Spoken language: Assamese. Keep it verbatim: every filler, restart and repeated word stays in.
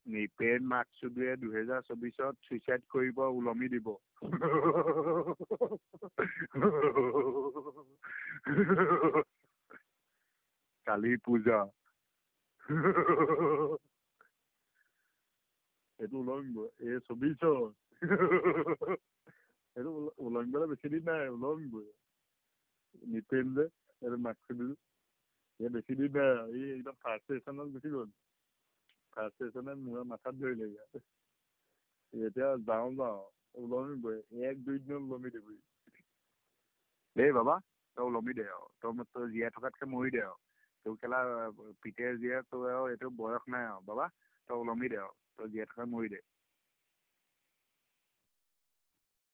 নিপেন মাকসুদে দুহেজাৰ চৌবিশত চুইচাইড কৰিব ওলমি দিব কালী পূজা এইটো ওলমিব এই চৌবিশত এইটো ওলমিবলৈ বেছি দিন নাই ওলমিবই নিপেন যে এইটো মাকসুদ এই বেছি দিন নাই এই একদম ফাৰ্ষ্ট ষ্টেচনত গুচি গ'ল ফাৰ্ষ্ট ষ্টেচনে মূৰে মাথাত ধৰিলে ইয়াত এতিয়া যাওঁ যাওঁ ওলমিবই এক দুই দিনত ওলমি দিবি দেই বাবা তই ওলমি দে আৰু তই তই জীয়াই থকাতকৈ মৰি দে আৰু তোৰ কেলা পিতে জীয়াই তই আৰু এইটো বয়স নাই আৰু বাবা তই ওলমি দে আৰু তই জীয়াই থকা মৰি দে